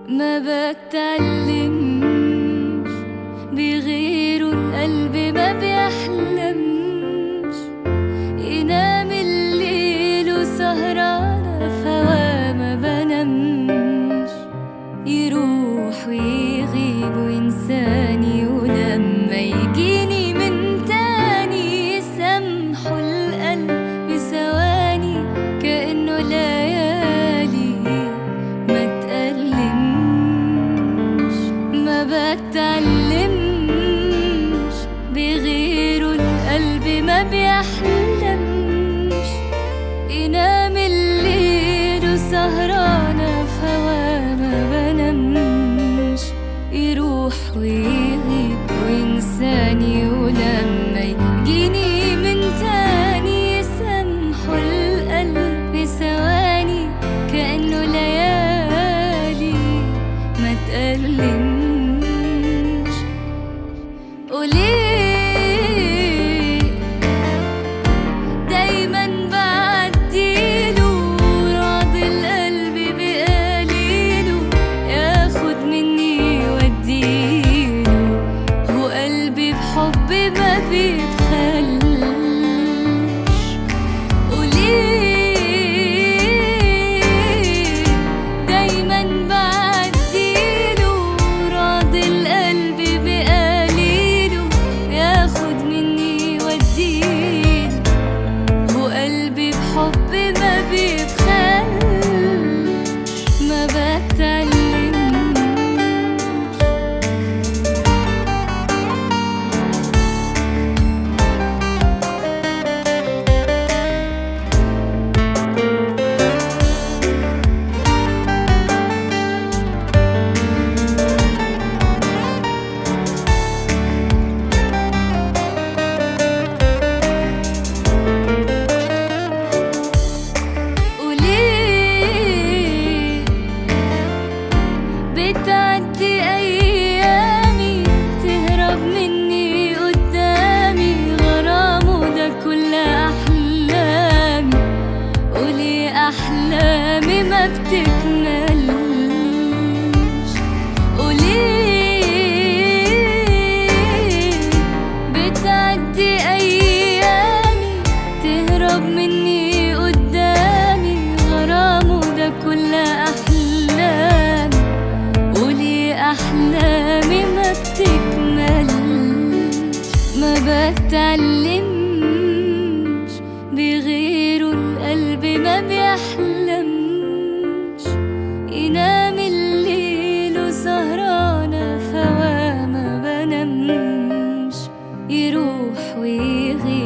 ما بتعلمش بغيره القلب ما بيحلمش، ينام الليل وسهرانة في هوا ما بنامش، يروح ويغيب وينساني ولما يجيني من تاني يسامحه القلب بثواني كأنه ليالي ما تألمش. ما بتعلمش بغيره القلب ما بيحلمش، ينام الليل وسهرانة في هوا ما بنامش، يروح ويغيب وينساني ولما يجيني من تاني يسامحه القلب بثواني كأنه ليالي ما تألمش. وليه دايما بعديله راضي القلب بقليله، ياخد مني يوديله، هو قلبي بحب ما بيتخلش. وليه دايما بعديله راضي القلب بقليله، ياخد مني يوديله، هو قلبي بحب ما بيتخلش. ما بتعلمش وليه بتعدي أيامي تهرب مني قدامي، غرامه ده كل أحلامي، وليه أحلامي ما بتكملش. وليه بتعدي أيامي تهرب مني قدامي، غرامه ده كل أحلامي، وليه أحلامي ما بتكملش. ما بتعلمش بغيره القلب ما بيحلمش، ينام الليل وسهرانة في هوا ما بنامش، يروح ويغيب